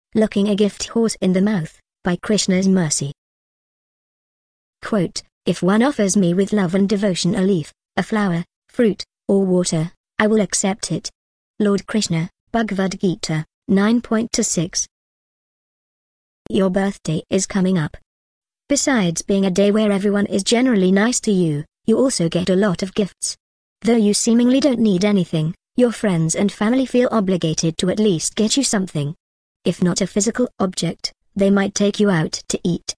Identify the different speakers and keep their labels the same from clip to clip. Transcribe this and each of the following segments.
Speaker 1: Looking a Gift Horse in the Mouth, by Krishna's Mercy. Quote, if one offers me with love and devotion a leaf, a flower, fruit, or water, I will accept it. Lord Krishna, Bhagavad Gita, 9.26. Your birthday is coming up. Besides being a day where everyone is generally nice to you, you also get a lot of gifts. Though you seemingly don't need anything, your friends and family feel obligated to at least get you something. If not a physical object, they might take you out to eat.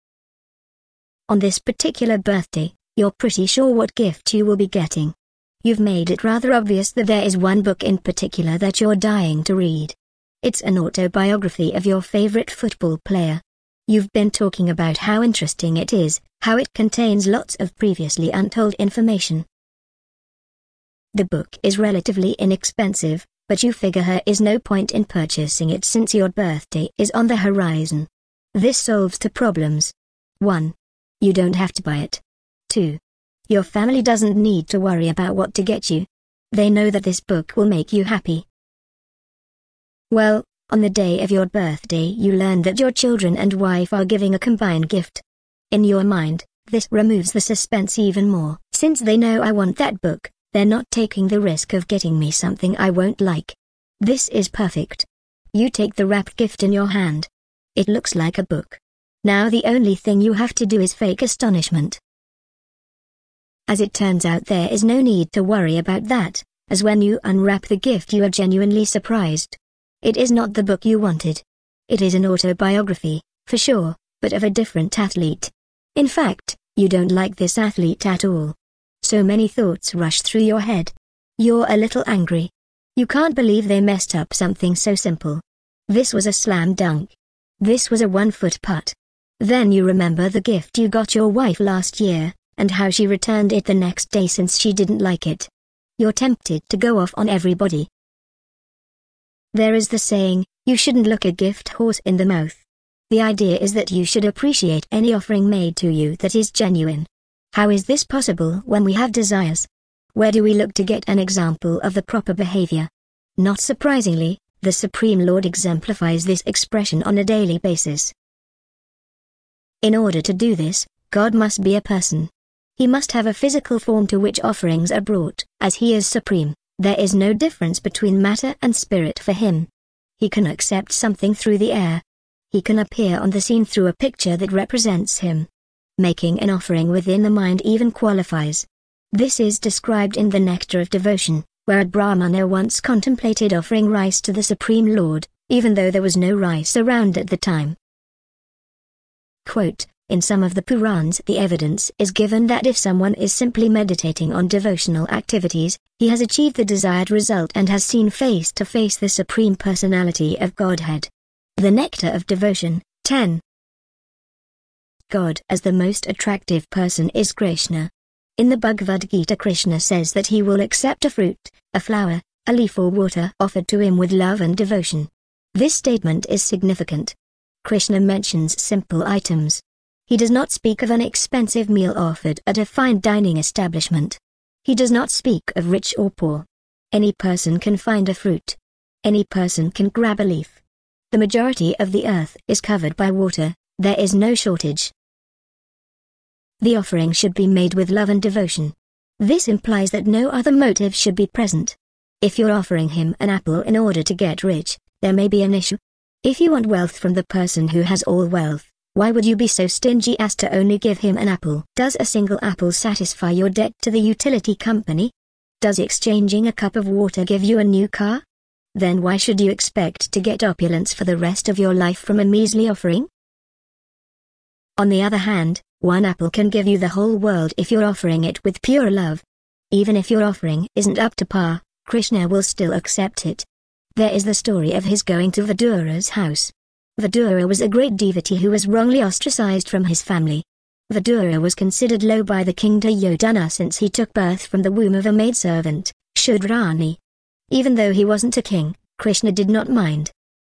Speaker 1: On this particular birthday, you're pretty sure what gift you will be getting. You've made it rather obvious that there is one book in particular that you're dying to read. It's an autobiography of your favorite football player. You've been talking about how interesting it is, how it contains lots of previously untold information. The book is relatively inexpensive, but you figure there is no point in purchasing it since your birthday is on the horizon. This solves two problems. 1. You don't have to buy it. 2. Your family doesn't need to worry about what to get you. They know that this book will make you happy. Well, on the day of your birthday you learn that your children and wife are giving a combined gift. In your mind, this removes the suspense even more. Since they know I want that book, they're not taking the risk of getting me something I won't like. This is perfect. You take the wrapped gift in your hand. It looks like a book. Now the only thing you have to do is fake astonishment. As it turns out, there is no need to worry about that, as when you unwrap the gift you are genuinely surprised. It is not the book you wanted. It is an autobiography, for sure, but of a different athlete. In fact, you don't like this athlete at all. So many thoughts rush through your head. You're a little angry. You can't believe they messed up something so simple. This was a slam dunk. This was a 1-foot putt. Then you remember the gift you got your wife last year, and how she returned it the next day since she didn't like it. You're tempted to go off on everybody. There is the saying, you shouldn't look a gift horse in the mouth. The idea is that you should appreciate any offering made to you that is genuine. How is this possible when we have desires? Where do we look to get an example of the proper behavior? Not surprisingly, the Supreme Lord exemplifies this expression on a daily basis. In order to do this, God must be a person. He must have a physical form to which offerings are brought. As he is supreme, there is no difference between matter and spirit for him. He can accept something through the air. He can appear on the scene through a picture that represents him. Making an offering within the mind even qualifies. This is described in the Nectar of Devotion, where a Brahmana once contemplated offering rice to the Supreme Lord, even though there was no rice around at the time. Quote, in some of the Purans the evidence is given that if someone is simply meditating on devotional activities, he has achieved the desired result and has seen face to face the Supreme Personality of Godhead. The Nectar of Devotion, 10. God as the most attractive person is Krishna. In the Bhagavad Gita, Krishna says that he will accept a fruit, a flower, a leaf or water offered to him with love and devotion. This statement is significant. Krishna mentions simple items. He does not speak of an expensive meal offered at a fine dining establishment. He does not speak of rich or poor. Any person can find a fruit. Any person can grab a leaf. The majority of the earth is covered by water. There is no shortage. The offering should be made with love and devotion. This implies that no other motive should be present. If you're offering him an apple in order to get rich, there may be an issue. If you want wealth from the person who has all wealth, why would you be so stingy as to only give him an apple? Does a single apple satisfy your debt to the utility company? Does exchanging a cup of water give you a new car? Then why should you expect to get opulence for the rest of your life from a measly offering? On the other hand, one apple can give you the whole world if you're offering it with pure love. Even if your offering isn't up to par, Krishna will still accept it. There is the story of his going to Vidura's house. Vidura was a great devotee who was wrongly ostracized from his family. Vidura was considered low by the king Duryodhana since he took birth from the womb of a maidservant, Shudrani. Even though he wasn't a king, Krishna did not mind.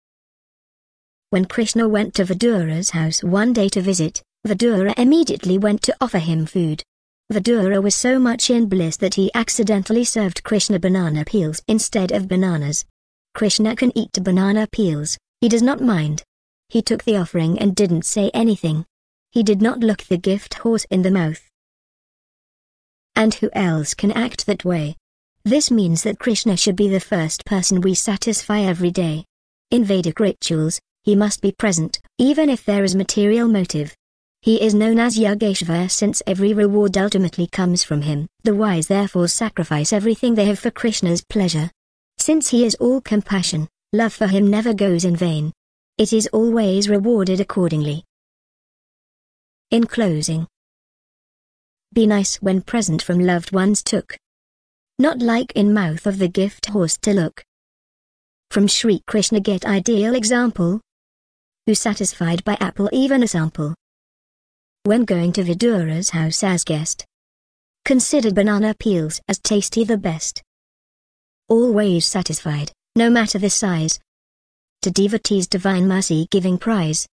Speaker 1: When Krishna went to Vidura's house one day to visit, Vidura immediately went to offer him food. Vidura was so much in bliss that he accidentally served Krishna banana peels instead of bananas. Krishna can eat banana peels, He does not mind. He took the offering and didn't say anything. He did not look the gift horse in the mouth. And who else can act that way? This means that Krishna should be the first person we satisfy every day. In Vedic rituals, he must be present, even if there is material motive. He is known as Yogeshwar since every reward ultimately comes from him. The wise therefore sacrifice everything they have for Krishna's pleasure. Since he is all compassion, love for him never goes in vain. It is always rewarded accordingly. In closing, be nice when present from loved ones took. Not like in mouth of the gift horse to look. From Sri Krishna get ideal example. Who satisfied by apple even a sample. When going to Vidura's house as guest. Considered banana peels as tasty the best. Always satisfied, no matter the size. To devotees divine mercy giving prize.